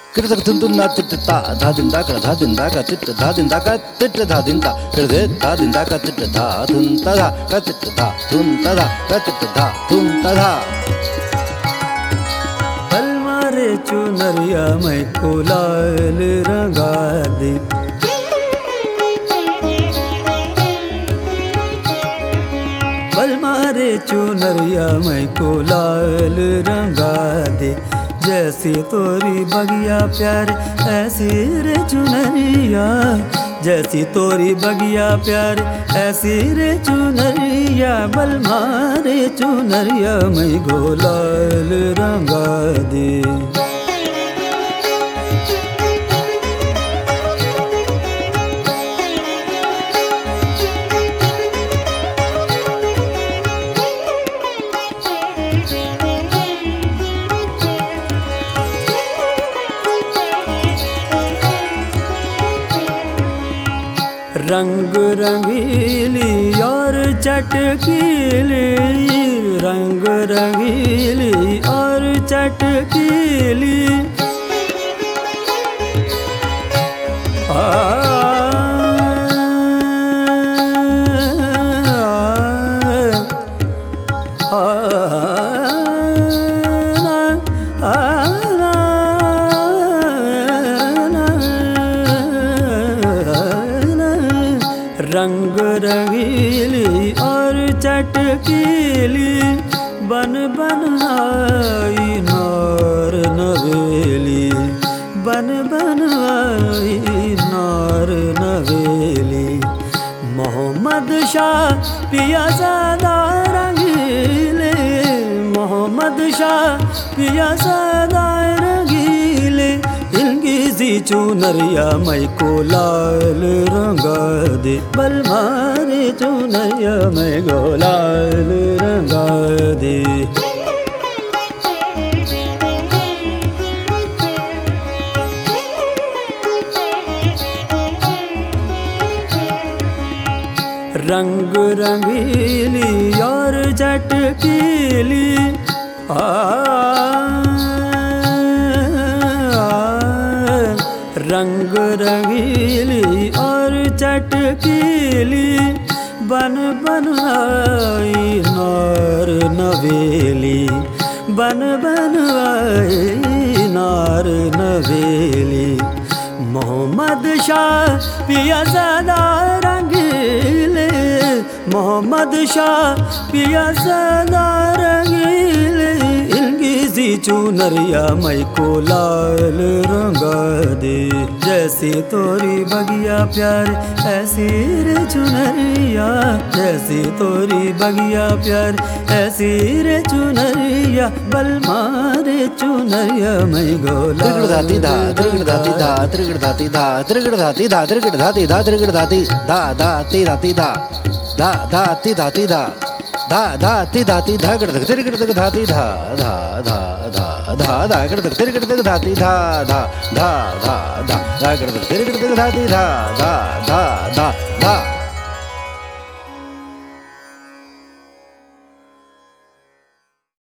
Kirtak tuntuna tita dadindaka dadindaka tita dadindaka tita dadinta kirde dadindaka tita daduntada katita daduntada katita daduntada पलमारे चुनरिया मैं को लाल रंगा दे पलमारे चुनरिया मैं को लाल रंगा दे जैसी तोरी बगिया प्यार ऐसी रे चुनरिया जैसी तोरी बगिया प्यार ऐसी रे चुनरिया बलमारे चुनरिया मैं गोलाल रंगा दे रंग रंगीली और चटकीली रंग रंगीली और चटकीली रंग रंगीली और चटकीली बन बन आई नार नवेली बन बन आई नार नवेली मोहम्मद शाह पिया सदा रंगीले मोहम्मद शाह पिया सदा रंगीले इनकी सी चुनरिया मैं को लाल रंगा दे बलमारे चुनरिया मैं को लाल रंगा दे रंग रंगीली और चटकीली रंग रंगीली और चटकीली बन बन आई नार नवेली बन बन आई नार नवेली मोहम्मद शाह पिया सदा रंगीले मोहम्मद शाह पिया सदा रंगीले इनकी सी चुनरिया मैं को लाल रंगा दे जैसी तोरी बगिया प्यार ऐसी रे चुनरिया जैसी तोरी बगिया प्यार ऐसी रे चुनरिया बलमारे चुनरिया मैं गोला त्रिगढ़ धा त्रिगढ़ धाती धा त्रिगढ़ धाती धा त्रिगढ़ धाती धा त्रिगढ़ धाती धा त्रिगढ़ धाती धा धा ती धाती धा धा धा ती धाती धा धा धा ती धाती धा गढ़ त्रिगढ़ तक धाती धा धा धा धा धा धा गढ़ त्रिगढ़ तक धाती धा धा धा धा धा धा गढ़ त्रिगढ़ तक धाती धा धा धा धा धा